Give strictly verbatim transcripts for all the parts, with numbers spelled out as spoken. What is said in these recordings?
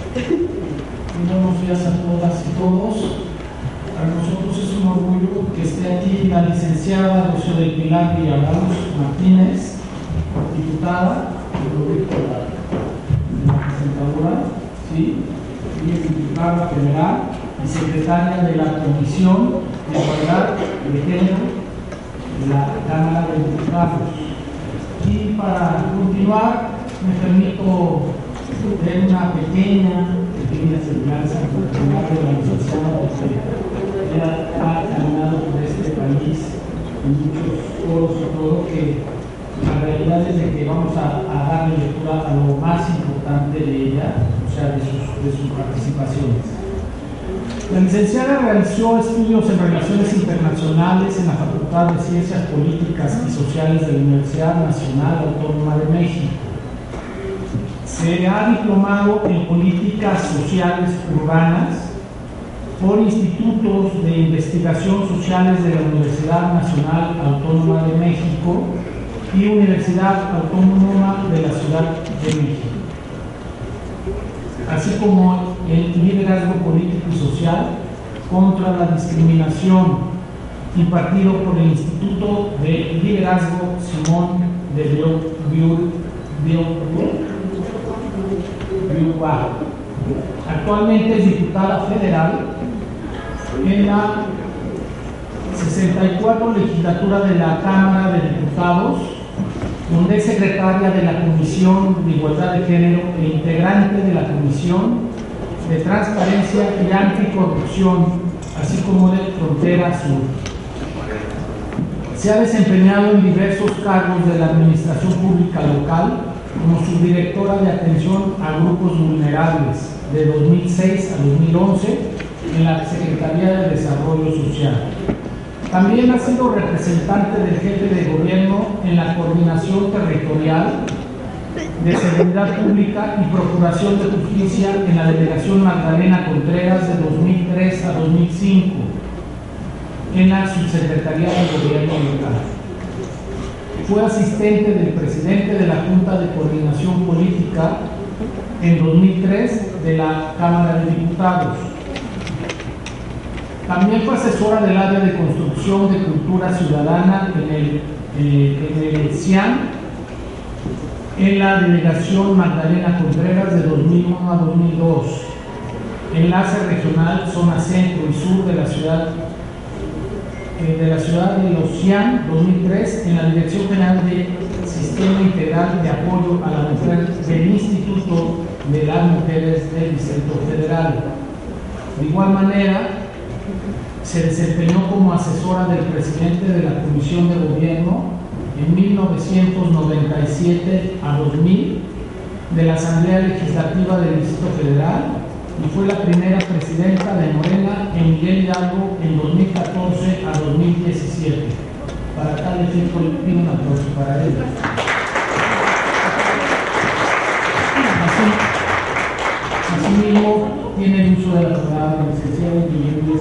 Buenos días a todas y todos. Para nosotros es un orgullo que esté aquí la licenciada Rocío del Pilar Villalobos Martínez, diputada, la, la presentadora, ¿sí? Y es diputada federal y secretaria de la Comisión de Igualdad de Género de la Cámara de Diputados. Y para continuar, me permito ver una pequeña, pequeña semblanza particular de la licenciada que ella ha caminado por este país en muchos foros y todo, que la realidad es de que vamos a, a darle lectura a lo más importante de ella, o sea, de sus, de sus participaciones. La licenciada realizó estudios en Relaciones Internacionales en la Facultad de Ciencias Políticas y Sociales de la Universidad Nacional Autónoma de México. Se ha diplomado en Políticas Sociales Urbanas por institutos de investigación sociales de la Universidad Nacional Autónoma de México y Universidad Autónoma de la Ciudad de México, así como el liderazgo político y social contra la discriminación, impartido por el Instituto de Liderazgo Simón de Beauvoir. Actualmente es diputada federal en la sesenta y cuatro legislatura de la Cámara de Diputados, donde es secretaria de la Comisión de Igualdad de Género e integrante de la Comisión de Transparencia y Anticorrupción, así como de Frontera Sur. Se ha desempeñado en diversos cargos de la Administración Pública Local, como subdirectora de atención a grupos vulnerables de dos mil seis a dos mil once en la Secretaría de Desarrollo Social. También ha sido representante del jefe de gobierno en la Coordinación Territorial de Seguridad Pública y Procuración de Justicia en la Delegación Magdalena Contreras de dos mil tres a dos mil cinco en la Subsecretaría de Gobierno Local. Fue asistente del presidente de la Junta de Coordinación Política en dos mil tres de la Cámara de Diputados. También fue asesora del área de construcción de cultura ciudadana en el, eh, en el CIAN, en la Delegación Magdalena Contreras de dos mil uno a dos mil dos, enlace regional zona centro y sur de la ciudad de la ciudad de Los CIAN dos mil tres, en la Dirección General de Sistema Integral de Apoyo a la Mujer del Instituto de las Mujeres del Distrito Federal. De igual manera, se desempeñó como asesora del presidente de la Comisión de Gobierno en mil novecientos noventa y siete a dos mil de la Asamblea Legislativa del Distrito Federal y fue la primera presidenta de Morena en Miguel Hidalgo en dos mil catorce a dos mil diecisiete. Para tal efecto, le pido un aplauso para ella. Así, asimismo, tiene el uso de la palabra licenciada Guillermo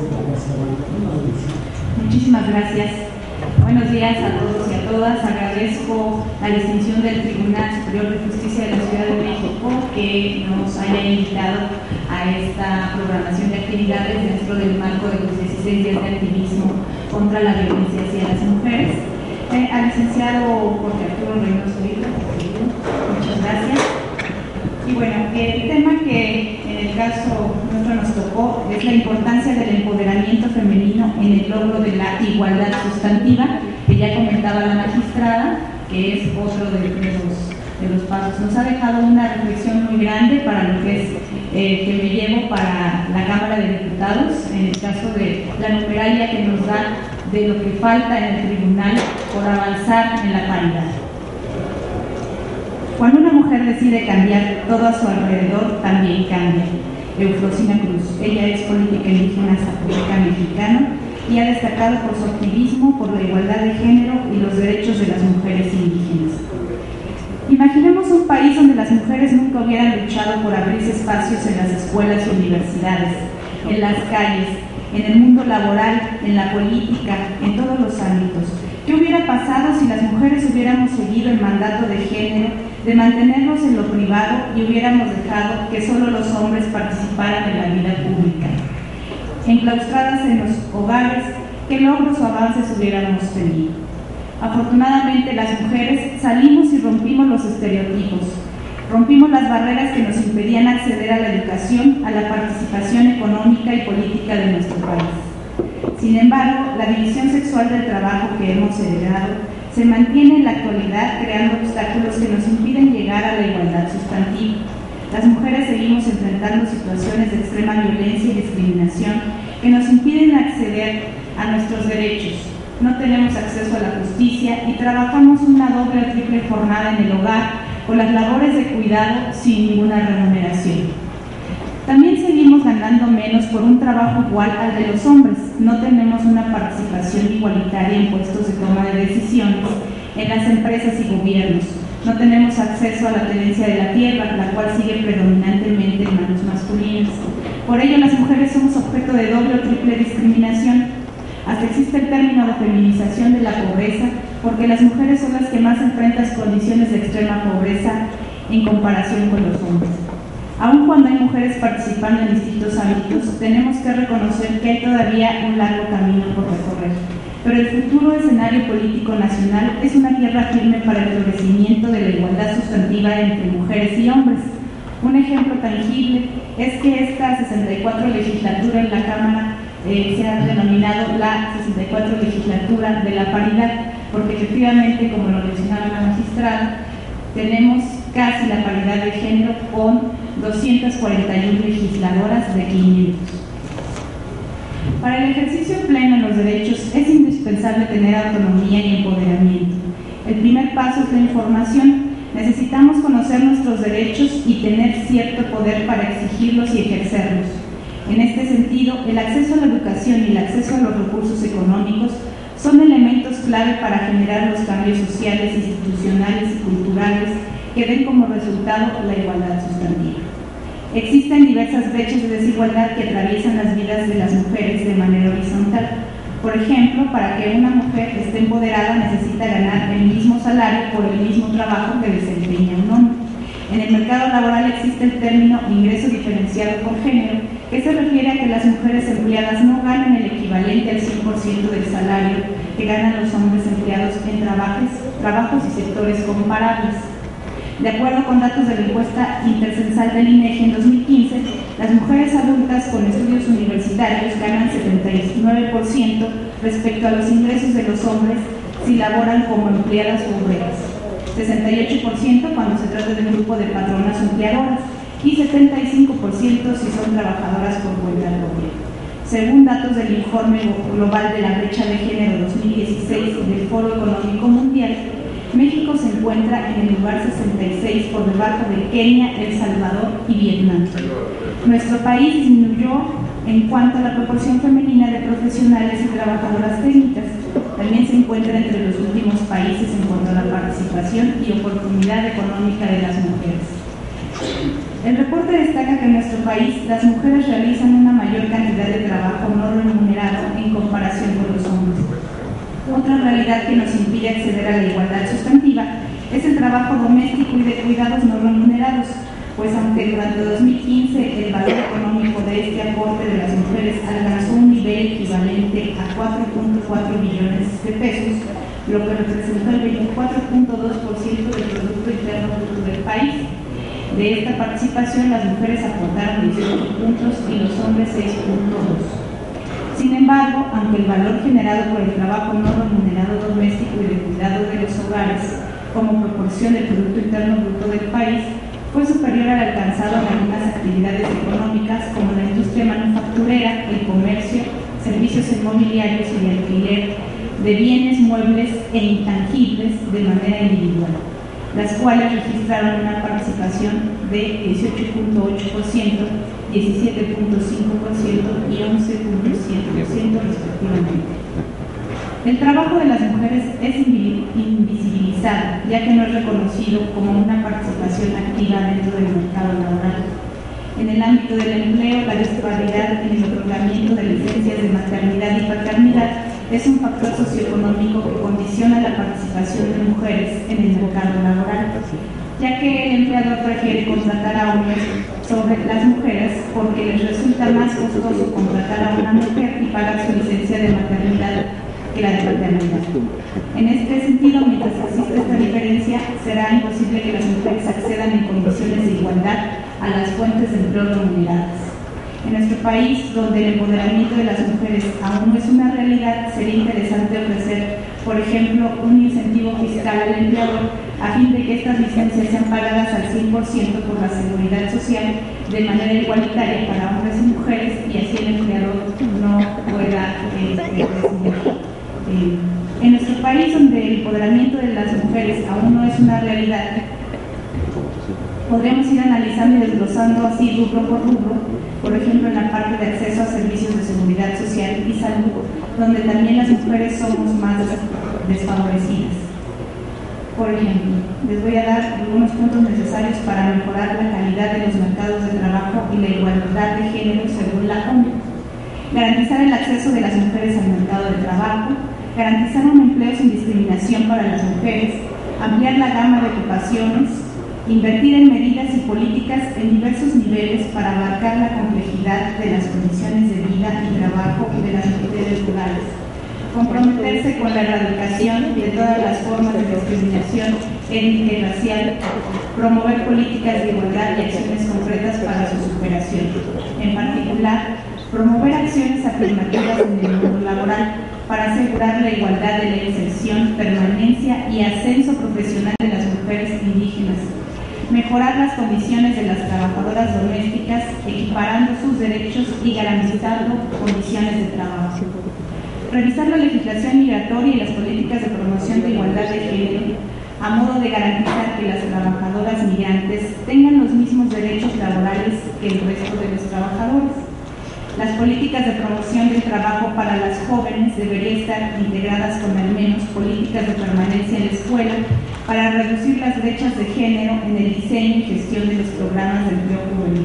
de Muchísimas gracias. Buenos días a todos y a todas. Agradezco la distinción del Tribunal Superior de Justicia de la Ciudad de México que nos haya invitado a esta programación de actividades dentro del marco de los dieciséis días de activismo contra la violencia hacia las mujeres. Eh, al licenciado Jorge Arturo Reynoso Hidalgo, muchas gracias. Y bueno, el tema que en el caso nuestro nos tocó es la importancia del empoderamiento femenino en el logro de la igualdad sustantiva, que ya comentaba la magistrada, que es otro de, de, los, de los pasos. Nos ha dejado una reflexión muy grande para lo que es eh, que me llevo para la Cámara de Diputados, en el caso de la numeralia que nos da de lo que falta en el tribunal por avanzar en la paridad. Cuando una mujer decide cambiar todo a su alrededor, también cambia. Eufrosina Cruz, ella es política indígena zapoteca mexicana y ha destacado por su activismo por la igualdad de género y los derechos de las mujeres indígenas. Imaginemos un país donde las mujeres nunca hubieran luchado por abrirse espacios en las escuelas y universidades, en las calles, en el mundo laboral, en la política, en todos los ámbitos. ¿Qué hubiera pasado si las mujeres hubiéramos seguido el mandato de género de mantenernos en lo privado y hubiéramos dejado que solo los hombres participaran en la vida pública? Enclaustradas en los hogares, ¿qué logros o avances hubiéramos tenido? Afortunadamente, las mujeres salimos y rompimos los estereotipos, rompimos las barreras que nos impedían acceder a la educación, a la participación económica y política de nuestro país. Sin embargo, la división sexual del trabajo que hemos heredado se mantiene en la actualidad, creando obstáculos que nos impiden llegar a la igualdad sustantiva. Las mujeres seguimos enfrentando situaciones de extrema violencia y discriminación que nos impiden acceder a nuestros derechos. No tenemos acceso a la justicia y trabajamos una doble o triple jornada en el hogar o las labores de cuidado sin ninguna remuneración. También seguimos ganando menos por un trabajo igual al de los hombres. No tenemos una participación igualitaria en puestos de toma de decisiones en las empresas y gobiernos. No tenemos acceso a la tenencia de la tierra, la cual sigue predominantemente en manos masculinas. Por ello, las mujeres somos objeto de doble o triple discriminación. Hasta existe el término de feminización de la pobreza, porque las mujeres son las que más enfrentan condiciones de extrema pobreza en comparación con los hombres. Aun cuando hay mujeres participando en distintos ámbitos, tenemos que reconocer que hay todavía un largo camino por recorrer. Pero el futuro escenario político nacional es una tierra firme para el florecimiento de la igualdad sustantiva entre mujeres y hombres. Un ejemplo tangible es que esta sesenta y cuatro legislatura en la Cámara eh, se ha denominado la sesenta y cuatro legislatura de la paridad, porque efectivamente, como lo mencionaba la magistrada, tenemos casi la paridad de género con doscientas cuarenta y una legisladoras de quinientos. Para el ejercicio pleno de los derechos es indispensable tener autonomía y empoderamiento. El primer paso es la información. Necesitamos conocer nuestros derechos y tener cierto poder para exigirlos y ejercerlos. En este sentido, el acceso a la educación y el acceso a los recursos económicos son elementos clave para generar los cambios sociales, institucionales y culturales que den como resultado la igualdad sustantiva. Existen diversas brechas de desigualdad que atraviesan las vidas de las mujeres de manera horizontal. Por ejemplo, para que una mujer esté empoderada necesita ganar el mismo salario por el mismo trabajo que desempeña un hombre. En el mercado laboral existe el término ingreso diferenciado por género, que se refiere a que las mujeres empleadas no ganan el equivalente al cien por ciento del salario que ganan los hombres empleados en trabajos, trabajos y sectores comparables. De acuerdo con datos de la encuesta intercensal del INEGI en dos mil quince, las mujeres adultas con estudios universitarios ganan setenta y nueve por ciento respecto a los ingresos de los hombres si laboran como empleadas o obreras, sesenta y ocho por ciento cuando se trata de un grupo de patronas empleadoras y setenta y cinco por ciento si son trabajadoras por cuenta propia. Según datos del Informe Global de la Brecha de Género dos mil dieciséis del Foro Económico Mundial, México se encuentra en el lugar sesenta y seis por debajo de Kenia, El Salvador y Vietnam. Nuestro país disminuyó en cuanto a la proporción femenina de profesionales y trabajadoras técnicas. También se encuentra entre los últimos países en cuanto a la participación y oportunidad económica de las mujeres. El reporte destaca que en nuestro país las mujeres realizan una mayor cantidad de trabajo no remunerado en comparación con los hombres. Otra realidad que nos impide acceder a la igualdad sustantiva es el trabajo doméstico y de cuidados no remunerados, pues aunque durante dos mil quince el valor económico de este aporte de las mujeres alcanzó un nivel equivalente a cuatro punto cuatro billones de pesos, lo que representó el veinticuatro punto dos por ciento del Producto Interno Bruto del país. De esta participación, las mujeres aportaron dieciocho puntos y los hombres seis punto dos. Sin embargo, aunque el valor generado por el trabajo no remunerado doméstico y de cuidado de los hogares como proporción del Producto Interno Bruto del país fue superior al alcanzado en algunas actividades económicas como la industria manufacturera, el comercio, servicios inmobiliarios y el alquiler de bienes muebles e intangibles de manera individual, las cuales registraron una participación de dieciocho punto ocho por ciento, diecisiete punto cinco por ciento y once punto siete por ciento respectivamente. El trabajo de las mujeres es invisibilizado, ya que no es reconocido como una participación activa dentro del mercado laboral. En el ámbito del empleo, la disparidad en el otorgamiento de licencias de maternidad y paternidad es un factor socioeconómico económico que condiciona la participación de mujeres en el mercado laboral, ya que el empleador prefiere contratar a hombres sobre las mujeres porque les resulta más costoso contratar a una mujer y pagar su licencia de maternidad que la de paternidad. En este sentido, mientras exista esta diferencia, será imposible que las mujeres accedan en condiciones de igualdad a las fuentes de empleo remuneradas. En nuestro país, donde el empoderamiento de las mujeres aún no es una realidad, sería interesante ofrecer, por ejemplo, un incentivo fiscal al empleador a fin de que estas licencias sean pagadas al cien por ciento por la Seguridad Social de manera igualitaria para hombres y mujeres, y así el empleador no pueda eh, recibir. Eh, en nuestro país, donde el empoderamiento de las mujeres aún no es una realidad, podremos ir analizando y desglosando así rubro por rubro, por ejemplo en la parte de acceso a servicios de seguridad social y salud, donde también las mujeres somos más desfavorecidas. Por ejemplo, les voy a dar algunos puntos necesarios para mejorar la calidad de los mercados de trabajo y la igualdad de género según la ONU. Garantizar el acceso de las mujeres al mercado de trabajo, garantizar un empleo sin discriminación para las mujeres, ampliar la gama de ocupaciones, invertir en medidas y políticas en diversos niveles para abarcar la complejidad de las condiciones de vida y trabajo de las mujeres rurales, comprometerse con la erradicación de todas las formas de discriminación étnica y racial, promover políticas de igualdad y acciones concretas para su superación. En particular, promover acciones afirmativas en el mundo laboral para asegurar la igualdad de la inserción, permanencia y ascenso profesional de las mujeres indígenas. Mejorar las condiciones de las trabajadoras domésticas, equiparando sus derechos y garantizando condiciones de trabajo. Revisar la legislación migratoria y las políticas de promoción de igualdad de género, a modo de garantizar que las trabajadoras migrantes tengan los mismos derechos laborales que el resto de los trabajadores. Las políticas de promoción del trabajo para las jóvenes deberían estar integradas con al menos políticas de permanencia en la escuela para reducir las brechas de género en el diseño y gestión de los programas de empleo juvenil.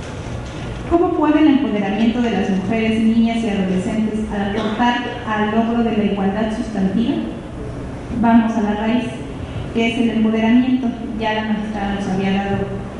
¿Cómo puede el empoderamiento de las mujeres, niñas y adolescentes aportar al logro de la igualdad sustantiva? Vamos a la raíz, que es el empoderamiento. Ya la magistrada nos había dado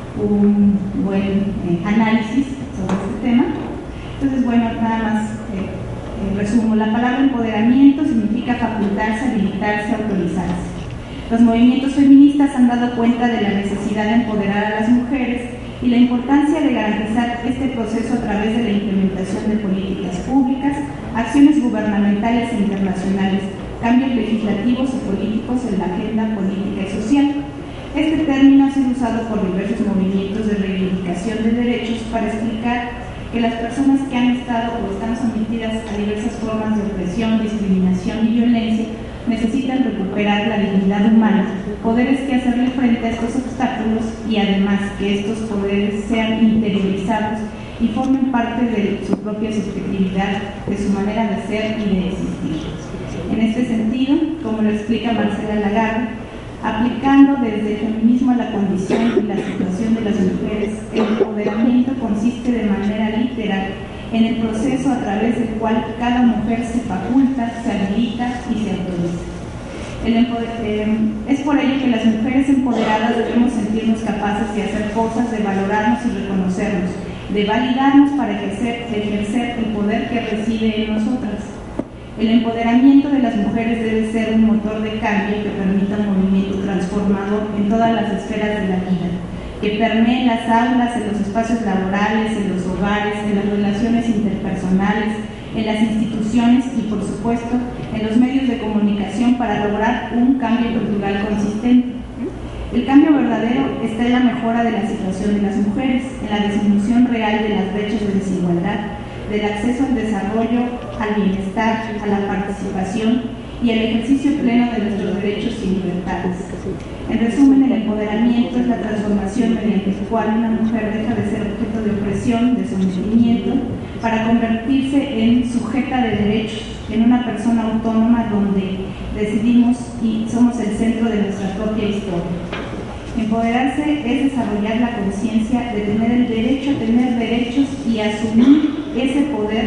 un buen eh, análisis sobre este tema. Entonces, bueno, nada más eh, eh, resumo. La palabra empoderamiento significa facultarse, habilitarse, autorizarse. Los movimientos feministas han dado cuenta de la necesidad de empoderar a las mujeres y la importancia de garantizar este proceso a través de la implementación de políticas públicas, acciones gubernamentales e internacionales, cambios legislativos y políticos en la agenda política y social. Este término ha sido usado por diversos movimientos de reivindicación de derechos para explicar que las personas que han estado o están sometidas a diversas formas de opresión, discriminación y violencia necesitan recuperar la dignidad humana, poderes que hacerle frente a estos obstáculos y además que estos poderes sean interiorizados y formen parte de su propia subjetividad, de su manera de ser y de existir. En este sentido, como lo explica Marcela Lagarde, aplicando desde el feminismo a la condición y la situación de las mujeres, el empoderamiento consiste de manera literal en el proceso a través del cual cada mujer se faculta, se habilita y se autoriza. El eh, es por ello que las mujeres empoderadas debemos sentirnos capaces de hacer cosas, de valorarnos y reconocernos, de validarnos para ejercer, ejercer el poder que reside en nosotras. El empoderamiento de las mujeres debe ser un motor de cambio que permita un movimiento transformador en todas las esferas de la vida, que permee en las aulas, en los espacios laborales, en los hogares, en las relaciones interpersonales, en las instituciones y, por supuesto, en los medios de comunicación para lograr un cambio cultural consistente. El cambio verdadero está en la mejora de la situación de las mujeres, en la disminución real de las brechas de desigualdad, del acceso al desarrollo, al bienestar, a la participación y al ejercicio pleno de nuestros derechos y libertades. En resumen, el empoderamiento es la transformación mediante la cual una mujer deja de ser objeto de opresión, de sometimiento, para convertirse en sujeta de derechos, en una persona autónoma donde decidimos y somos el centro de nuestra propia historia. Empoderarse es desarrollar la conciencia de tener el derecho a tener derechos y asumir ese poder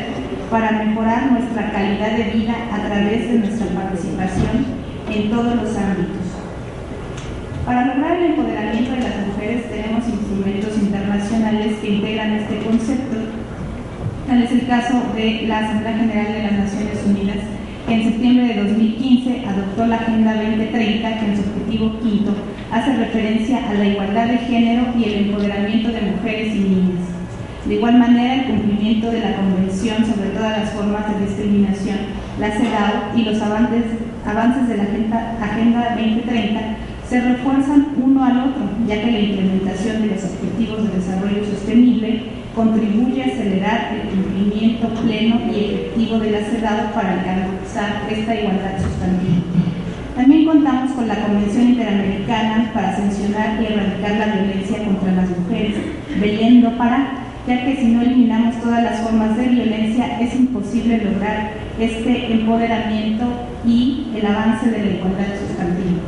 para mejorar nuestra calidad de vida a través de nuestra participación en todos los ámbitos. Para lograr el empoderamiento de las mujeres tenemos instrumentos internacionales que integran este concepto. Tal es el caso de la Asamblea General de las Naciones Unidas, que en septiembre de dos mil quince adoptó la Agenda veinte treinta, que en su objetivo quinto hace referencia a la igualdad de género y el empoderamiento de mujeres y niñas. De igual manera, el cumplimiento de la Convención sobre todas las formas de discriminación, la CEDAW, y los avances, avances de la Agenda, Agenda veinte treinta se refuerzan uno al otro, ya que la implementación de los Objetivos de Desarrollo Sostenible contribuye a acelerar el cumplimiento pleno y efectivo de la CEDAW para alcanzar esta igualdad sustantiva. También contamos con la Convención Interamericana para sancionar y erradicar la violencia contra las mujeres, velando para, ya que si no eliminamos todas las formas de violencia es imposible lograr este empoderamiento y el avance de la igualdad sustantiva.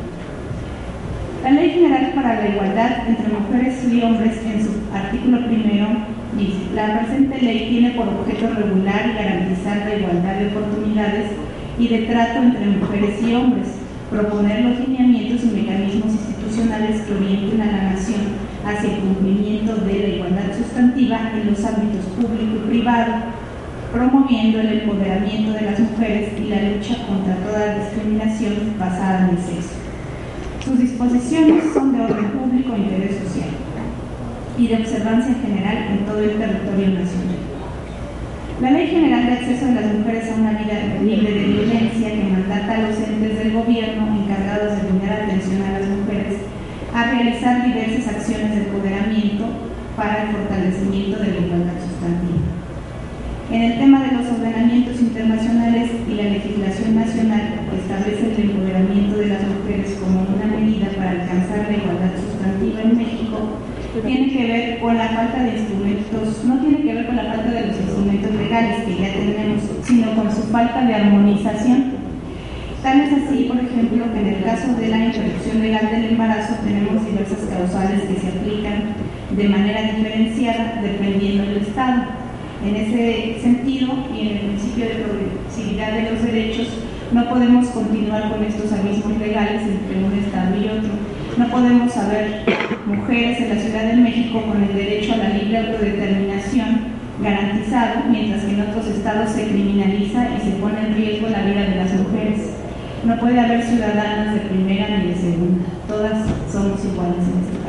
La Ley General para la Igualdad entre Mujeres y Hombres, en su artículo primero, dice: la presente ley tiene por objeto regular y garantizar la igualdad de oportunidades y de trato entre mujeres y hombres, proponer los lineamientos y mecanismos institucionales que orienten a la nación hacia el cumplimiento de la igualdad sustantiva en los ámbitos público y privado, promoviendo el empoderamiento de las mujeres y la lucha contra toda discriminación basada en el sexo. Sus disposiciones son de orden público e interés social y de observancia general en todo el territorio nacional. La Ley General de Acceso de las Mujeres a una Vida Libre de Violencia, que mandata a los entes del gobierno encargados de brindar atención a las mujeres a realizar diversas acciones de empoderamiento para el fortalecimiento de la igualdad sustantiva. En el tema de los ordenamientos internacionales y la legislación nacional, establece el empoderamiento de las mujeres como una medida para alcanzar la igualdad sustantiva en México, tiene que ver con la falta de instrumentos, no tiene que ver con la falta de los instrumentos legales que ya tenemos, sino con su falta de armonización. Tal es así, por ejemplo, que en el caso de la interrupción legal del embarazo tenemos diversas causales que se aplican de manera diferenciada dependiendo del Estado. En ese sentido, y en el principio de progresividad de los derechos, no podemos continuar con estos abismos legales entre un Estado y otro. No podemos haber mujeres en la Ciudad de México con el derecho a la libre autodeterminación garantizado, mientras que en otros estados se criminaliza y se pone en riesgo la vida de las mujeres. No puede haber ciudadanas de primera ni de segunda. Todas somos iguales en este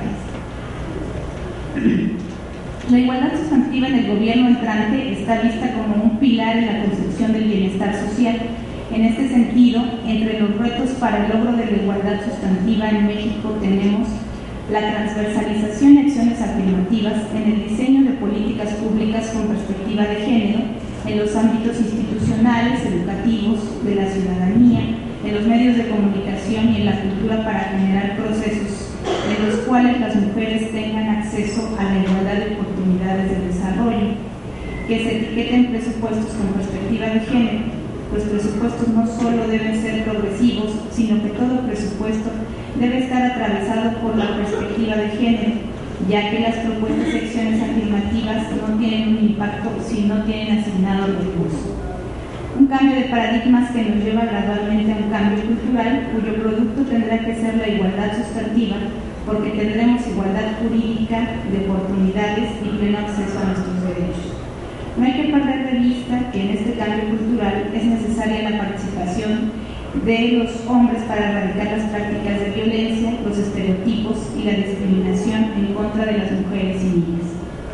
país. La igualdad sustantiva en el gobierno entrante está vista como un pilar en la construcción del bienestar social. En este sentido, entre los retos para el logro de la igualdad sustantiva en México tenemos la transversalización y acciones afirmativas en el diseño de políticas públicas con perspectiva de género, en los ámbitos institucionales, educativos, de la ciudadanía, en los medios de comunicación y en la cultura para generar procesos en los cuales las mujeres tengan acceso a la igualdad de oportunidades de desarrollo, que se etiqueten presupuestos con perspectiva de género. Los presupuestos no solo deben ser progresivos, sino que todo presupuesto debe estar atravesado por la perspectiva de género, ya que las propuestas de acciones afirmativas no tienen un impacto si no tienen asignado recursos. Un cambio de paradigmas que nos lleva gradualmente a un cambio cultural, cuyo producto tendrá que ser la igualdad sustantiva, porque tendremos igualdad jurídica de oportunidades y pleno acceso a nuestros derechos. No hay que perder de vista que en este cambio cultural es necesaria la participación de los hombres para erradicar las prácticas de violencia, los estereotipos y la discriminación en contra de las mujeres y niñas.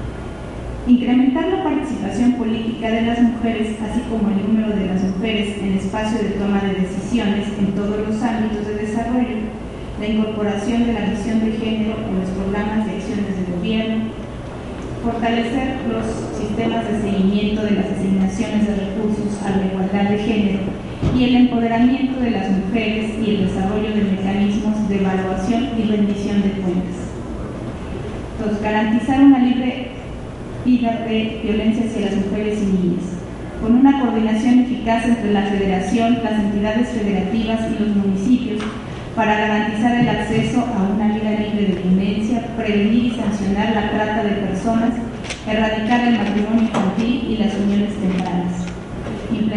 Incrementar la participación política de las mujeres, así como el número de las mujeres en espacio de toma de decisiones en todos los ámbitos de desarrollo, la incorporación de la visión de género en los programas de acciones de gobierno, fortalecer los sistemas de seguimiento de las asignaciones de recursos a la igualdad de género y el empoderamiento de las mujeres y el desarrollo de mecanismos de evaluación y rendición de cuentas. Entonces, garantizar una libre vida de violencia hacia las mujeres y niñas, con una coordinación eficaz entre la Federación, las entidades federativas y los municipios, para garantizar el acceso a una vida libre de violencia, prevenir y sancionar la trata de personas, erradicar el matrimonio infantil y las uniones tempranas.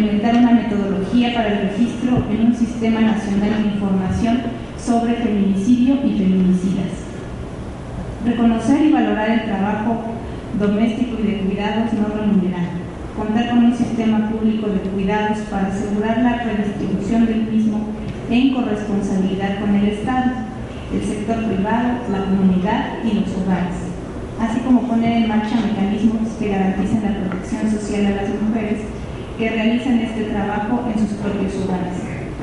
implementar una metodología para el registro en un sistema nacional de información sobre feminicidio y feminicidas. Reconocer y valorar el trabajo doméstico y de cuidados no remunerado. Contar con un sistema público de cuidados para asegurar la redistribución del mismo en corresponsabilidad con el Estado, el sector privado, la comunidad y los hogares, así como poner en marcha mecanismos que garanticen la protección social a las mujeres que realizan este trabajo en sus propios hogares.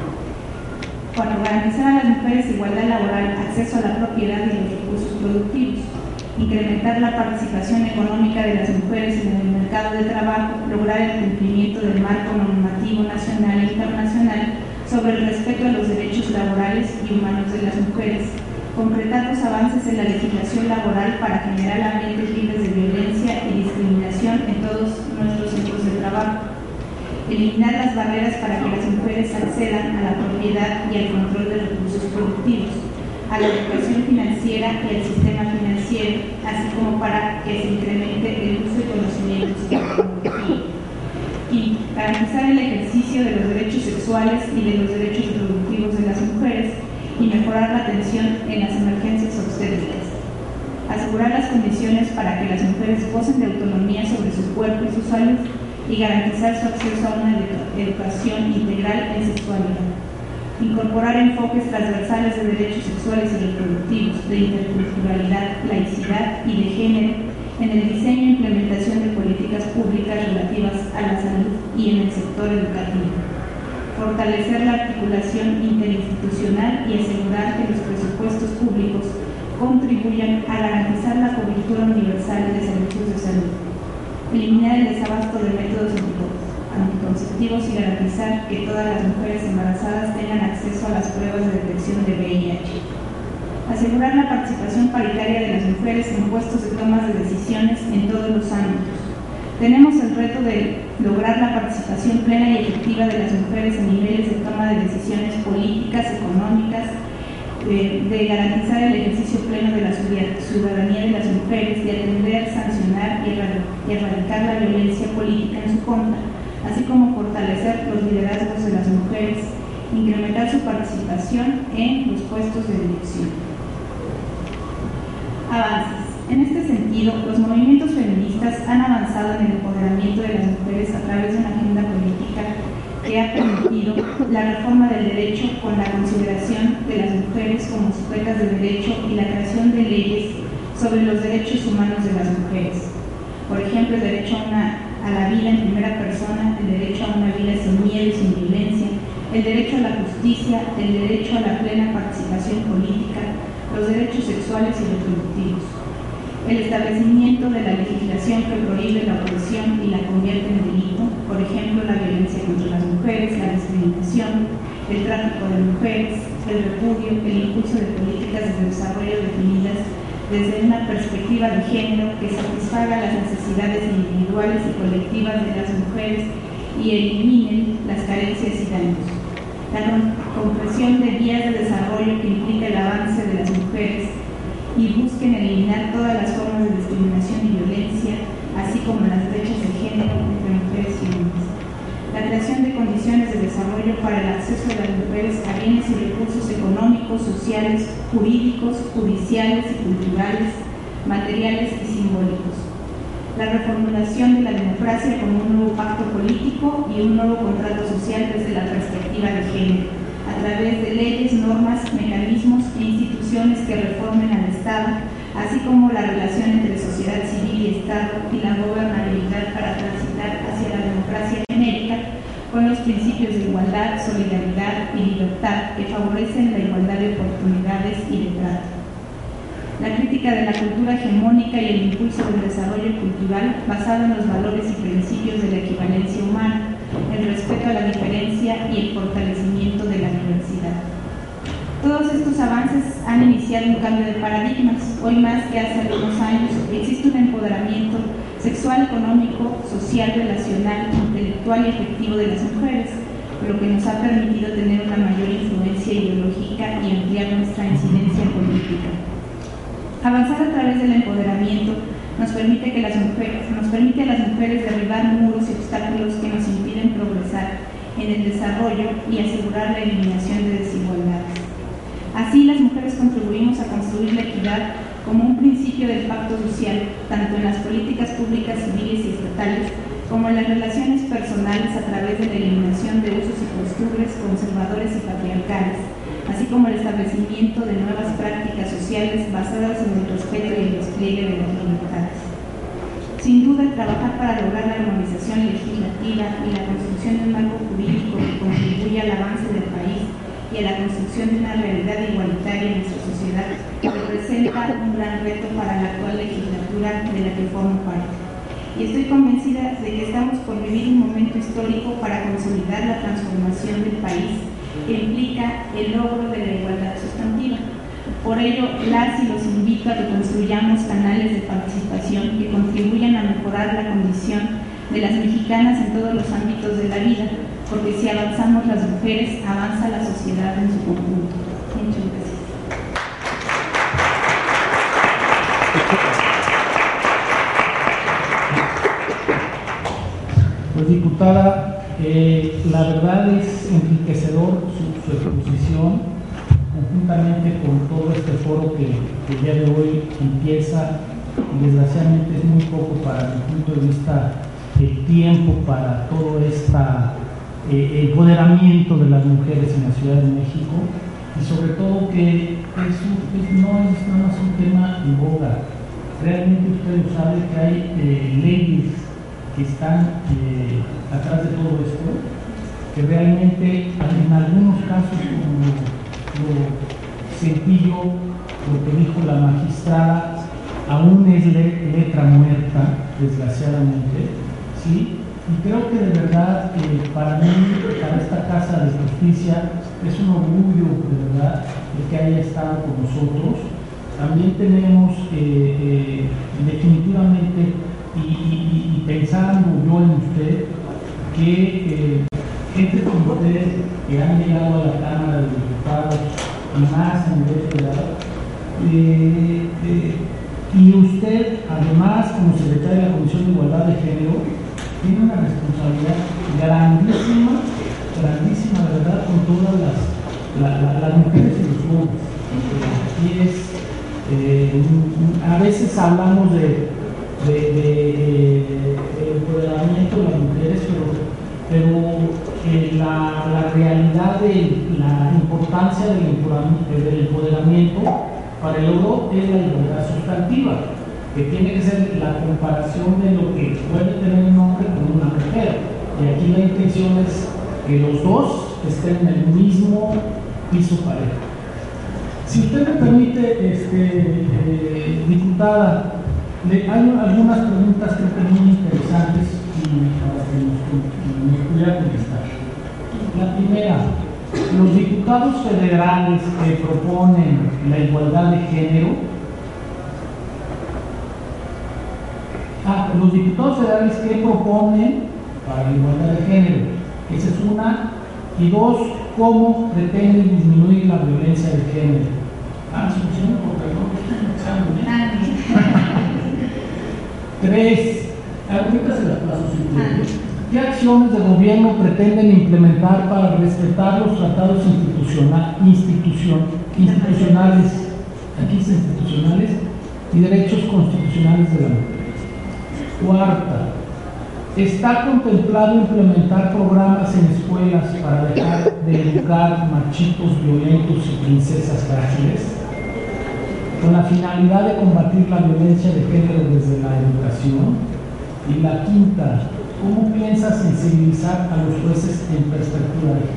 Cuando garantizar a las mujeres igualdad laboral, acceso a la propiedad y los recursos productivos, incrementar la participación económica de las mujeres en el mercado de trabajo, lograr el cumplimiento del marco normativo nacional e internacional sobre el respeto a los derechos laborales y humanos de las mujeres, concretar los avances en la legislación laboral para generar ambientes libres de violencia y discriminación en todos nuestros centros de trabajo, eliminar las barreras para que las mujeres accedan a la propiedad y al control de recursos productivos, a la educación financiera y al sistema financiero, así como para que se incremente el uso y conocimientos de la tecnología. Y garantizar el ejercicio de los derechos sexuales y de los derechos reproductivos de las mujeres y mejorar la atención en las emergencias obstétricas. Asegurar las condiciones para que las mujeres gocen de autonomía sobre su cuerpo y su salud y garantizar su acceso a una educación integral en sexualidad. Incorporar enfoques transversales de derechos sexuales y reproductivos, de interculturalidad, laicidad y de género en el diseño e implementación de políticas públicas relativas a la salud y en el sector educativo. Fortalecer la articulación interinstitucional y asegurar que los presupuestos públicos contribuyan a garantizar la cobertura universal de servicios de salud. Eliminar el desabasto de métodos anticonceptivos y garantizar que todas las mujeres embarazadas tengan acceso a las pruebas de detección de V I H. Asegurar la participación paritaria de las mujeres en puestos de toma de decisiones en todos los ámbitos. Tenemos el reto de lograr la participación plena y efectiva de las mujeres en niveles de toma de decisiones políticas, económicas, de, de garantizar el ejercicio pleno de la ciudadanía de las mujeres, de atender, sancionar y erradicar la violencia política en su contra, así como fortalecer los liderazgos de las mujeres, incrementar su participación en los puestos de dirección. Avances. En este sentido, los movimientos feministas han avanzado en el empoderamiento de las mujeres a través de una agenda política que ha permitido la reforma del derecho con la consideración de las mujeres como sujetas de derecho y la creación de leyes sobre los derechos humanos de las mujeres. Por ejemplo, el derecho a, una, a la vida en primera persona, el derecho a una vida sin miedo y sin violencia, el derecho a la justicia, el derecho a la plena participación política, los derechos sexuales y reproductivos. El establecimiento de la legislación que prohíbe la opresión y la convierte en delito, por ejemplo, la violencia contra las mujeres, la discriminación, el tráfico de mujeres, el repudio, el impulso de políticas de desarrollo definidas desde una perspectiva de género que satisfaga las necesidades individuales y colectivas de las mujeres y eliminen las carencias y daños. La comprensión de vías de desarrollo que implica el avance de las mujeres y busquen eliminar todas las formas de discriminación y violencia, así como las brechas de género entre mujeres y hombres. La creación de condiciones de desarrollo para el acceso de las mujeres a bienes y recursos económicos, sociales, jurídicos, judiciales y culturales, materiales y simbólicos. La reformulación de la democracia como un nuevo pacto político y un nuevo contrato social desde la perspectiva de género, a través de leyes, normas, mecanismos e instituciones que reformen al Estado, así como la relación entre sociedad civil y Estado y la gobernabilidad para transitar hacia la democracia genérica con los principios de igualdad, solidaridad y libertad que favorecen la igualdad de oportunidades y de trato. La crítica de la cultura hegemónica y el impulso del desarrollo cultural basado en los valores y principios de la equivalencia humana, el respeto a la diferencia y el fortalecimiento de la diversidad. Todos estos avances han iniciado un cambio de paradigmas. Hoy más que hace algunos años existe un empoderamiento sexual, económico, social, relacional, intelectual y efectivo de las mujeres, lo que nos ha permitido tener una mayor influencia ideológica y ampliar nuestra incidencia política. Avanzar a través del empoderamiento nos permite, que las mujeres, nos permite a las mujeres derribar muros y obstáculos que nos impiden progresar en el desarrollo y asegurar la eliminación de desigualdades. Así, las mujeres contribuimos a construir la equidad como un principio del pacto social, tanto en las políticas públicas civiles y estatales, como en las relaciones personales a través de la eliminación de usos y costumbres conservadores y patriarcales, así como el establecimiento de nuevas prácticas sociales basadas en el respeto y el despliegue de las libertades. Sin duda, trabajar para lograr la armonización legislativa y la construcción de un marco jurídico que contribuya al avance del país y a la construcción de una realidad igualitaria en nuestra sociedad representa un gran reto para la actual legislatura de la que formo parte. Y estoy convencida de que estamos por vivir un momento histórico para consolidar la transformación del país que implica el logro de la igualdad sustantiva. Por ello, las y los invito a que construyamos canales de participación que contribuyan a mejorar la condición de las mexicanas en todos los ámbitos de la vida, porque si avanzamos las mujeres, avanza la sociedad en su conjunto. Muchas gracias. Pues, diputada, eh, la verdad es enriquecedor su, su exposición, conjuntamente con todo este foro que, que el día de hoy empieza, y desgraciadamente es muy poco para mi punto de vista el tiempo para todo este eh, empoderamiento de las mujeres en la Ciudad de México, y sobre todo que es un, es, no es nada más un tema en boga. Realmente usted lo sabe que hay eh, leyes que están eh, atrás de todo esto, que realmente en algunos casos, como lo sentí yo, lo que dijo la magistrada, aún es le, letra muerta, desgraciadamente, ¿sí? Y creo que de verdad, eh, para mí, para esta Casa de Justicia, es un orgullo, de verdad, el que haya estado con nosotros. También tenemos, eh, eh, definitivamente, y, y, y pensando yo en usted, que eh, gente como usted, que han llegado a la Cámara de Diputados, y más a nivel federal, eh, eh, y usted, además, como secretaria de la Comisión de Igualdad de Género, tiene una responsabilidad grandísima, grandísima, de verdad, con todas las, la, la, las mujeres y los hombres. Aquí es, eh, a veces hablamos de, de, de, de empoderamiento de las mujeres, pero, pero eh, la, la realidad de la importancia del empoderamiento, del empoderamiento para el logro es la igualdad sustantiva, que tiene que ser la comparación de lo que puede tener un hombre con una mujer. Y aquí la intención es que los dos estén en el mismo piso parejo. Si usted me permite, este, eh, diputada, le, hay algunas preguntas creo que muy interesantes y para que nos, nos pudiera contestar. La primera, los diputados federales que proponen la igualdad de género, ah, los diputados federales que proponen para la igualdad de género, esa es una, y dos, cómo pretenden disminuir la violencia de género. Ah, solución porque no Tres, ahorita se las paso si ¿qué acciones de gobierno pretenden implementar para respetar los tratados institucional, institución, institucionales, aquí dice institucionales, y derechos constitucionales de la mujer? Cuarta, ¿está contemplado implementar programas en escuelas para dejar de educar machitos violentos y princesas frágiles, con la finalidad de combatir la violencia de género desde la educación? Y la quinta, ¿cómo piensa sensibilizar a los jueces en perspectiva de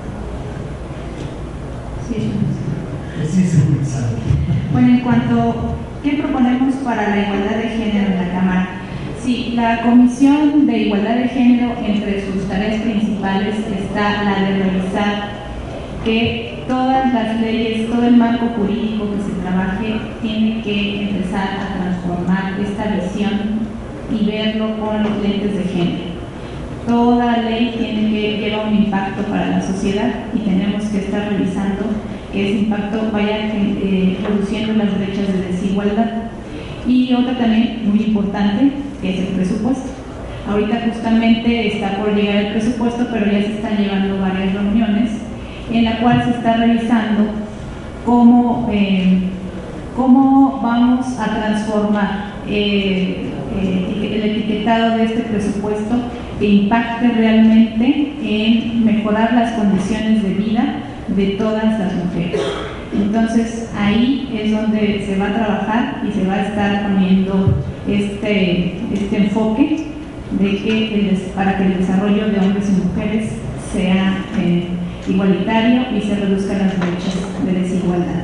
género? Sí, sí, es un mensaje. Bueno, en cuanto, ¿qué proponemos para la igualdad de género en la Cámara? Sí, la Comisión de Igualdad de Género, entre sus tareas principales está la de revisar que todas las leyes, todo el marco jurídico que se trabaje tiene que empezar a transformar esta visión y verlo con los lentes de género. Toda ley tiene que llevar un impacto para la sociedad y tenemos que estar revisando que ese impacto vaya eh, reduciendo las brechas de desigualdad. Y otra también muy importante, que es el presupuesto. Ahorita justamente está por llegar el presupuesto, pero ya se están llevando varias reuniones en la cual se está revisando cómo, eh, cómo vamos a transformar eh, eh, el etiquetado de este presupuesto que impacte realmente en mejorar las condiciones de vida de todas las mujeres. Entonces ahí es donde se va a trabajar y se va a estar poniendo este, este enfoque de que el, para que el desarrollo de hombres y mujeres sea eh, igualitario y se reduzcan las brechas de desigualdad.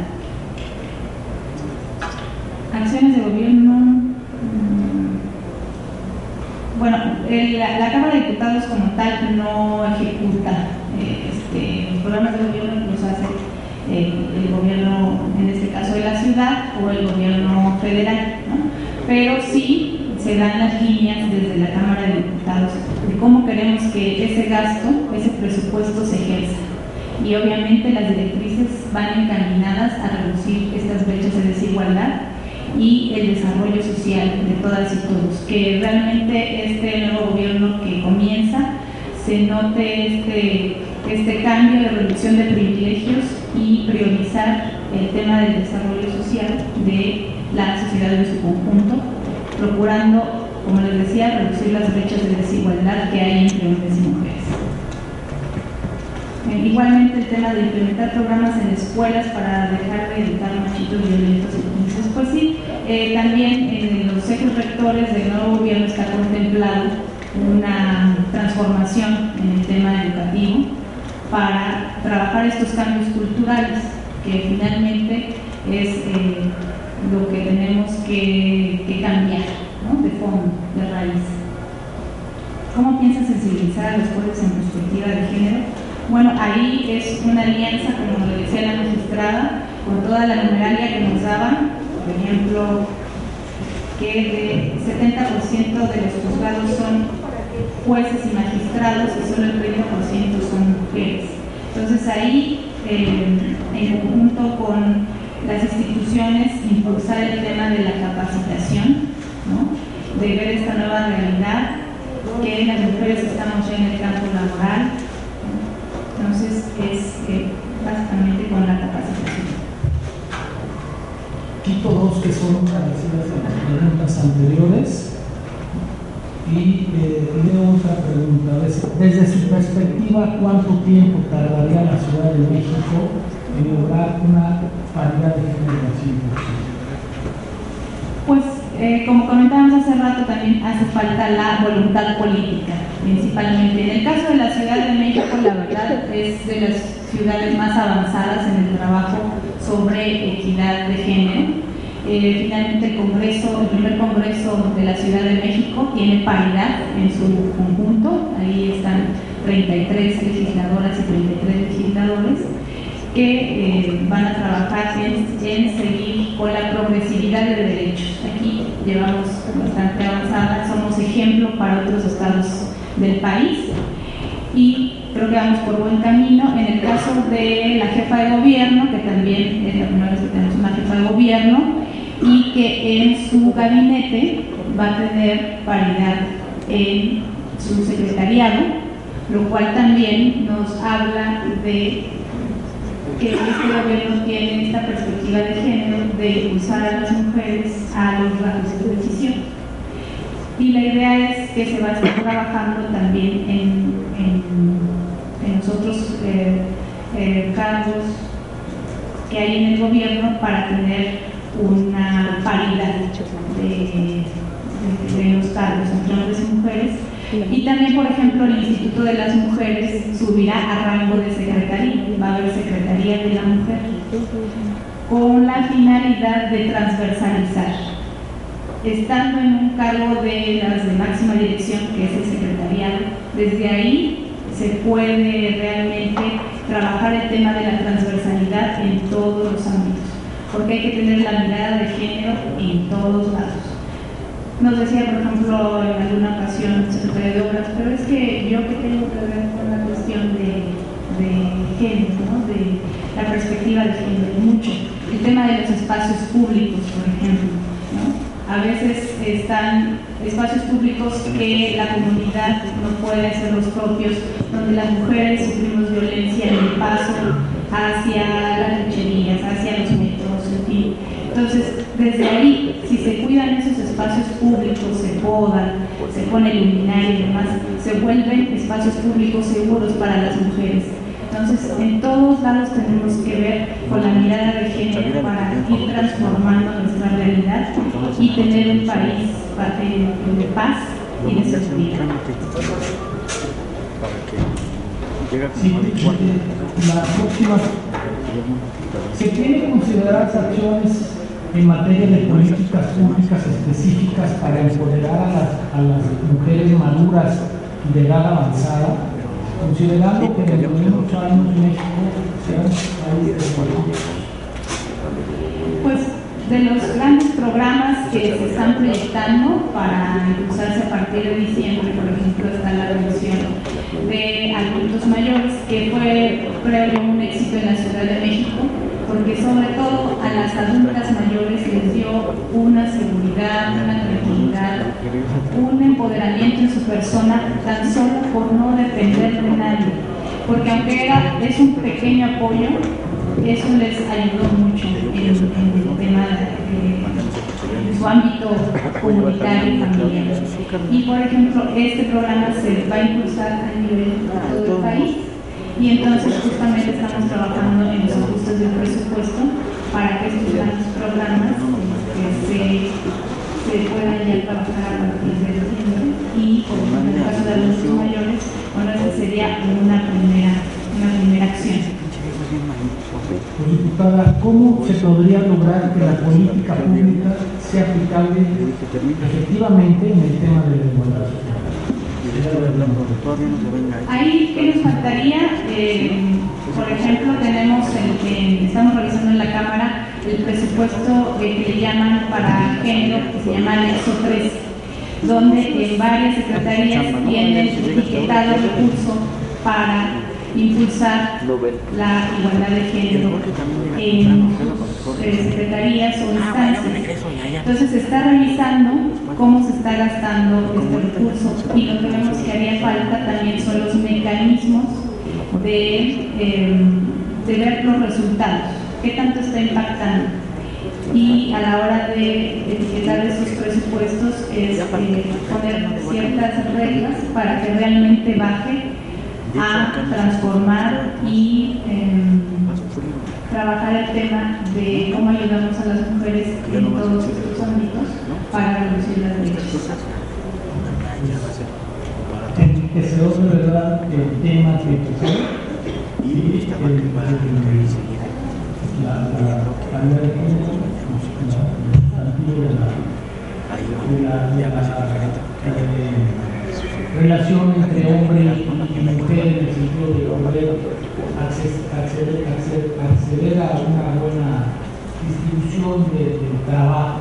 Acciones de gobierno. Bueno, el, la, la Cámara de Diputados como tal no ejecuta eh, este, los programas de gobierno, los hace eh, el gobierno, en este caso de la ciudad, o el gobierno federal, ¿no? Pero sí se dan las líneas desde la Cámara de Diputados de cómo queremos que ese gasto, ese presupuesto se ejerza. Y obviamente las directrices van encaminadas a reducir estas brechas de desigualdad y el desarrollo social de todas y todos, que realmente este nuevo gobierno que comienza se note este, este cambio de reducción de privilegios y priorizar el tema del desarrollo social de la sociedad en su conjunto, procurando, como les decía, reducir las brechas de desigualdad que hay entre hombres y mujeres. Eh, igualmente el tema de implementar programas en escuelas para dejar de educar machitos violentos. Entonces, pues sí, eh, también en los ejes rectores del nuevo gobierno está contemplado una transformación en el tema educativo para trabajar estos cambios culturales, que finalmente es eh, lo que tenemos que, que cambiar, ¿no? De fondo, de raíz. ¿Cómo piensa sensibilizar a los pueblos en perspectiva de género? Bueno, ahí es una alianza, como lo decía la magistrada, con toda la numeralia que nos daban, por ejemplo, que el setenta por ciento de los juzgados son jueces y magistrados y solo el treinta por ciento son mujeres. Entonces ahí, eh, en conjunto con las instituciones, impulsar el tema de la capacitación, ¿no? De ver esta nueva realidad, que las mujeres estamos ya en el campo laboral. Entonces es eh, básicamente con la capacitación. Quito dos que son parecidas a las preguntas anteriores y eh, leo otra pregunta. Desde su perspectiva, ¿cuánto tiempo tardaría la Ciudad de México en lograr una paridad de género al cien por ciento? Pues eh, como comentábamos hace rato, también hace falta la voluntad política, principalmente. En el caso de la Ciudad de México, la verdad es de las ciudades más avanzadas en el trabajo sobre equidad de género. Eh, finalmente el Congreso, el primer Congreso de la Ciudad de México tiene paridad en su conjunto. Ahí están treinta y tres legisladoras y treinta y tres legisladores que eh, van a trabajar en, en seguir con la progresividad de derechos. Aquí llevamos bastante avanzada, somos ejemplo para otros estados del país y creo que vamos por buen camino. En el caso de la jefa de gobierno, que también es la primera vez que tenemos una jefa de gobierno y que en su gabinete va a tener paridad en su secretariado, lo cual también nos habla de que este gobierno tiene esta perspectiva de género de impulsar a las mujeres a los rangos de decisión. Y la idea es que se va a estar trabajando también en, en, en los otros eh, eh, cargos que hay en el gobierno para tener una paridad de, de, de los cargos entre hombres y mujeres. Y también, por ejemplo, el Instituto de las Mujeres subirá a rango de secretaría, va a haber Secretaría de la Mujer, con la finalidad de transversalizar. Estando en un cargo de las de máxima dirección, que es el secretariado, desde ahí se puede realmente trabajar el tema de la transversalidad en todos los ámbitos, porque hay que tener la mirada de género en todos lados. Nos decía, por ejemplo, en alguna ocasión el secretario de Obras, pero es que yo que tengo que ver con la cuestión de, de género, ¿no? De la perspectiva de género, mucho. El tema de los espacios públicos, por ejemplo, ¿no? A veces están espacios públicos que la comunidad no puede hacer los propios, donde las mujeres sufrimos violencia en el paso hacia las lecherías, hacia los metros, en fin. Entonces, desde ahí, si se cuidan esos espacios públicos, se podan, se pone luminaria y demás, se vuelven espacios públicos seguros para las mujeres. Entonces, en todos lados tenemos que ver con la mirada de género para ir transformando nuestra realidad y tener un país de paz y de seguridad. Sí, la próxima. ¿Se tienen consideradas acciones en materia de políticas públicas específicas para empoderar a las, a las mujeres maduras y de edad avanzada, considerando que dentro de unos años México será un país desarrollado? Pues de los grandes programas que se están proyectando para impulsarse a partir de diciembre, por ejemplo, está la reducción de adultos mayores, que fue, creo yo, un éxito en la Ciudad de México, porque sobre todo a las adultas mayores les dio una seguridad, una tranquilidad, un empoderamiento en su persona, tan solo por no depender de nadie, porque aunque era, es un pequeño apoyo, eso les ayudó mucho en, en el tema de, de su ámbito comunitario y familiar. Y por ejemplo, este programa se va a impulsar a nivel de todo el país, y entonces justamente estamos trabajando en los ajustes del presupuesto para que estos grandes programas este, se, se puedan ya trabajar a partir de diciembre. Y por ejemplo, en el caso de adultos mayores, bueno, esa sería una primera, una primera acción. Pues, diputada, ¿cómo se podría lograr que la política pública sea aplicable efectivamente en el tema de la igualdad social? Ahí, ¿qué nos faltaría? Eh, por ejemplo, tenemos el que estamos revisando en la Cámara el presupuesto eh, que le llaman para género, que se llama Anexo tres, donde en varias secretarías tienen etiquetado recurso para impulsar la igualdad de género en eh, secretarías o instancias. Entonces se está revisando cómo se está gastando este recurso, y lo que vemos que haría falta también son los mecanismos de, eh, de ver los resultados, qué tanto está impactando. Y a la hora de etiquetar esos presupuestos es eh, poner ciertas reglas para que realmente baje a transformar y eh, trabajar el tema de cómo ayudamos a las mujeres en todos estos ámbitos para reducir las brechas. Enriquecedor de verdad el tema que empezó y el, la calidad de género, de la, de la, de la relación entre hombre y mujer en el sentido de poder acceder, acceder, acceder a una buena distribución de, de trabajo.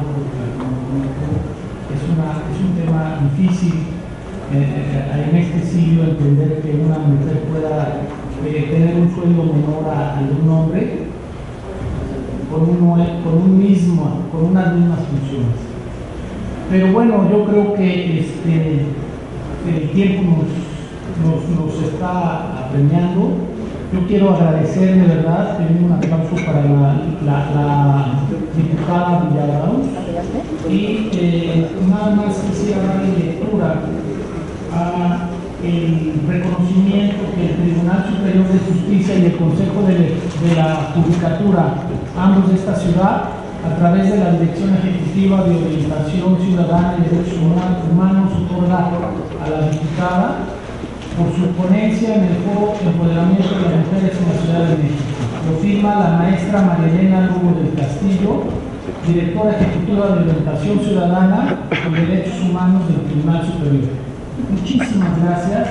Es, una, es un tema difícil eh, en este siglo entender que una mujer pueda eh, tener un sueldo menor al de un hombre con, uno, con, un mismo, con unas mismas funciones. Pero bueno, yo creo que este, el tiempo nos, nos, nos está apremiando. Yo quiero agradecer de verdad, tengo un aplauso para la, la, la diputada Villagrán, y eh, nada más quisiera darle lectura a el reconocimiento que el Tribunal Superior de Justicia y el Consejo de, de la Judicatura, ambos de esta ciudad, a través de la Dirección Ejecutiva de Orientación Ciudadana y Derechos Humanos, otorga a la diputada por su ponencia en el Foro Empoderamiento de las Mujeres en la Ciudad de México. Lo firma la maestra María Elena Lugo del Castillo, directora ejecutiva de Orientación Ciudadana y Derechos Humanos del Tribunal Superior. Muchísimas gracias.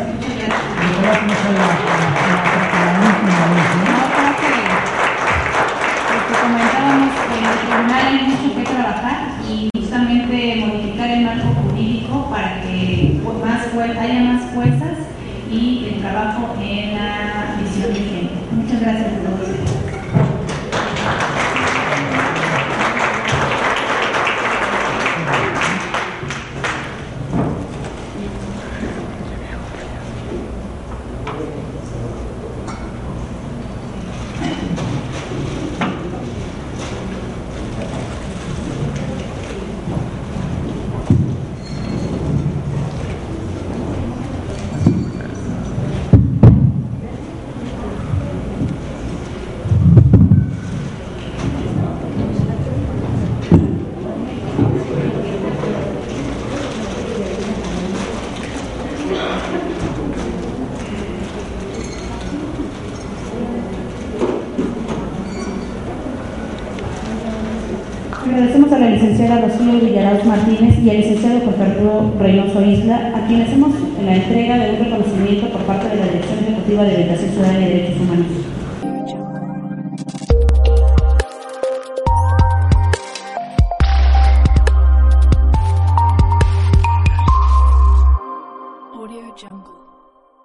Comentábamos que en el tribunal hay mucho que trabajar y justamente modificar el marco jurídico para que más, haya más juezas y el trabajo en la visión de género. Muchas gracias a todos. la licenciada Rocío Villarán Martínez y al licenciado José Arturo Reynoso Isla, a quienes hacemos la entrega de un reconocimiento por parte de la Dirección Ejecutiva de Orientación Ciudadana y Derechos Humanos. Audio Jungle.